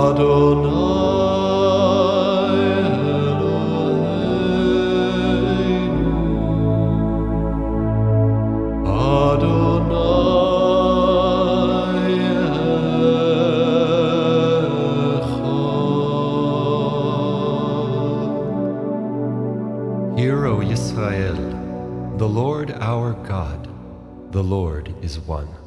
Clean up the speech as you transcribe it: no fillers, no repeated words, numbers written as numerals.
Hear, O Yisrael, the Lord our God, the Lord is one.